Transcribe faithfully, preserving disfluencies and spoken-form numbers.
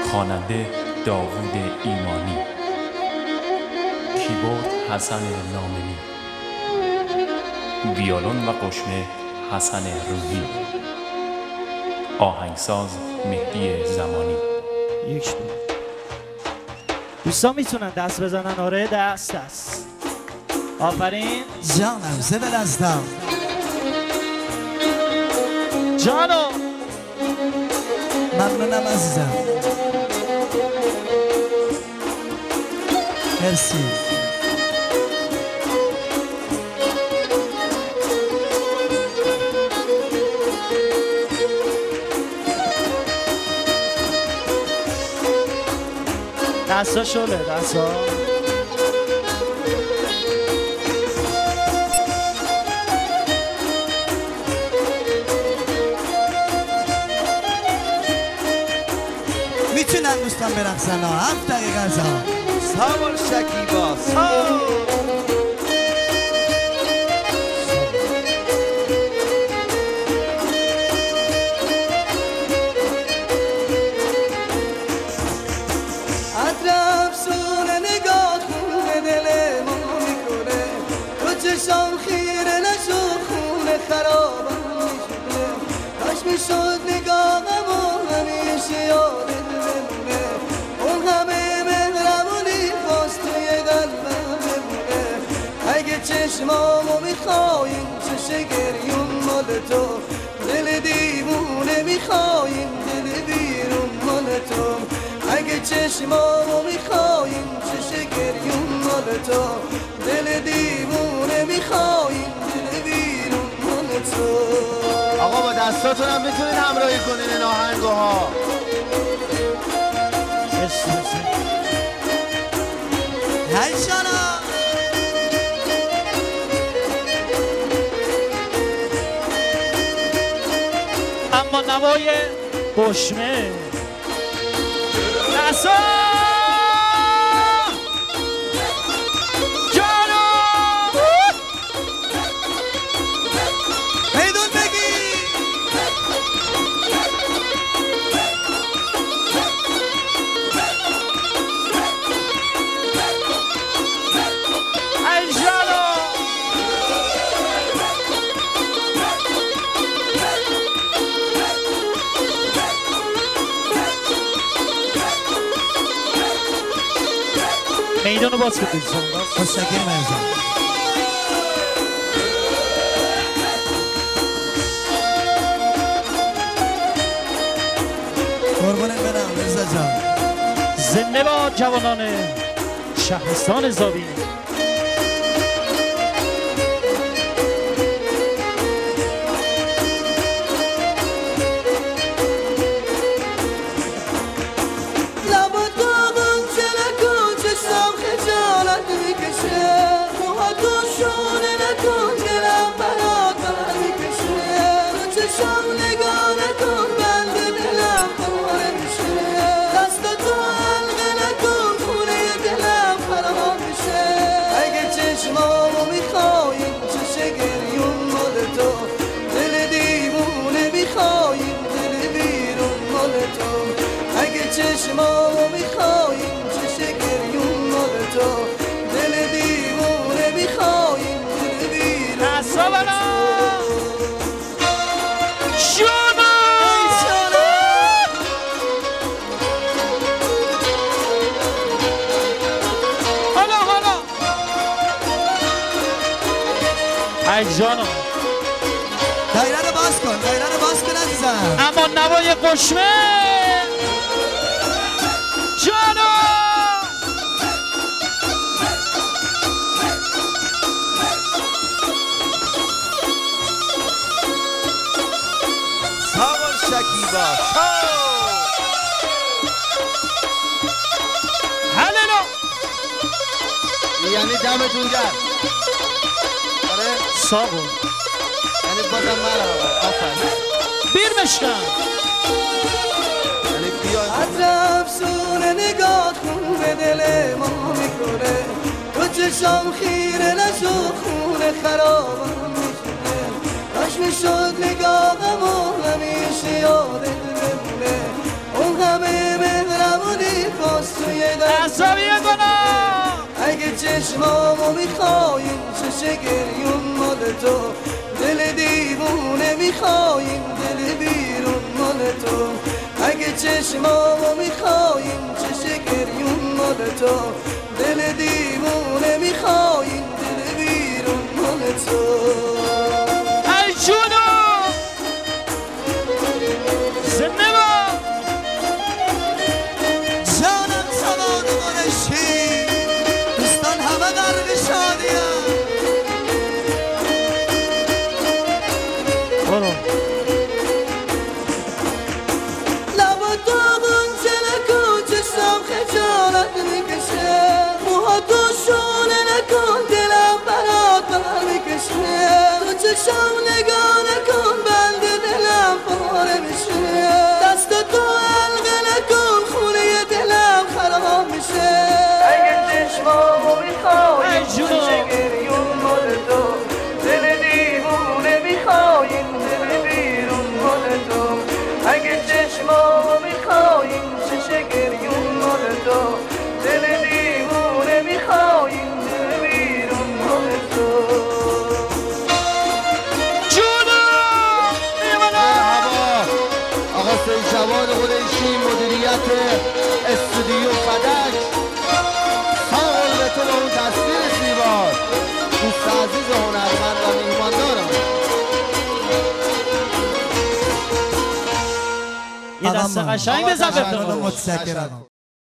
خواننده داوود ایمانی، کیبورد حسن نامنی، ویولون و قشمه حسن روحی، آهنگساز مهدی زمانی. یک دو دوستان میتونن دست بزنن؟ آره دست دست. آفرین جانم زده دستم جانو. ممنونم عزیزم، مرسی. دستا شله دستا. میتونن دوستان برقصن ها. هفت دقیقه از ها سوار شکیبا سوار. اطرافسونه نگاه خونه دل ما میکنه، تو چشام خیره نشو خونه خرابم میشونه، کاش میشد نگاهم و همیشه یادت بمونه، اون همه مهربونی خواست توی قلبم بمونه، اگه چشمامو میخواین چش گریون مال تو، دل دیوونه میخواین دل بیرون مال تو، اگه چشمامو میخواین چش گریون مال تو، دل دیوونه میخواین دل بیرون مال تو. آقا با دستاتون هم میتونین همراهی کنین این آهنگوها. هی شانا اما نوای قشمه دستا جانو. میدون بگی ای جانو. میدانو باز کنید. مستقیم مرزم قربونت برم رضا جان. زنده با جوانان شهرستان زاویه. لبات داغون چه نکن چشم خجالت میکشه، موها دوشونه نکن دلم برات بر میکشه، رو چشم نگاه نکن بند دلم پاره میشه، دستاتو حلقه نکن خونه دلم خراب میشه، اگه چشمامو میخواین چش گریون مال تو، دل دیوونه میخواین دل بیرون مال تو، اگه چشمامو میخواین چش گریون مال تو، دل دیوونه میخواین دل بیرون دستا بلا شما. حالا حالا ای جانو. دایره رو باز کن، دایره رو باز کن عزیزم. اما نوای قشمه جانو. سوار شکیبا سوار. هللو. یعنی دمتون گرم. آره ساقو یعنی بازم مرحبا. آفرین. بیر بشکن. یعنی بیاین اطرافسونه نگاه خونه دل ما میکنه، تو چشام خیره نشو خونه خرابم میشونه، کاش میشد نگاهم و همیشه یادت بمونه، اون همه مهربون چشمامو میخوایم چش گریون مال تو دل دیوونه میخوایم دل بیرون مال تو اگه چشمامو میخوایم چش گریون مال تو دل دیوونه میخوایم دل بیرون مال تو ای جونو زنده با جانم سواد قرشی دوستان همه غرق شادیم برو لبا داغون چلکو چشم خجالت میکشه موها تو شونه نکن دلم برات بر میکشه تو چشم نگاه نکن بند دلم پاره میشه دست تو حلقه نکن خونه دلم خراب میشه اگه چشمامو میخوایم چشه گریون مال تو دل دیوونه میخوایم دل بیرون مال تو اگه چشمامو میخوایم چشه گریون مال تو دل دیوونه میخوایم دل بیرون مال تو جونو مرحبا آقا سید جواد قریشی مدیریت استودیو فدک سال به تو با اون تصویر زیبا دوست عزیز هنرمند و میهماندارم یه دست قشنگ بزن به متشکرم